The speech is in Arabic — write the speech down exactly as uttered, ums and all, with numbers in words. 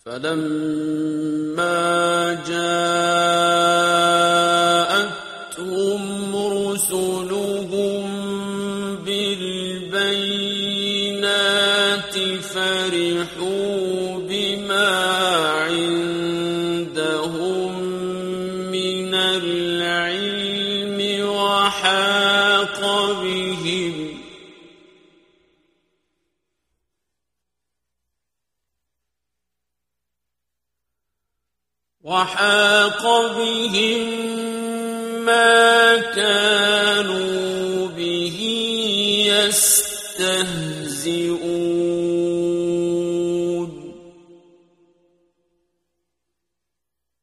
فلما جاءتهم رسلهم بالبينات فرحوا بما عندهم من العلم وحاق بهم وحاق بهم ما كانوا به يستهزئون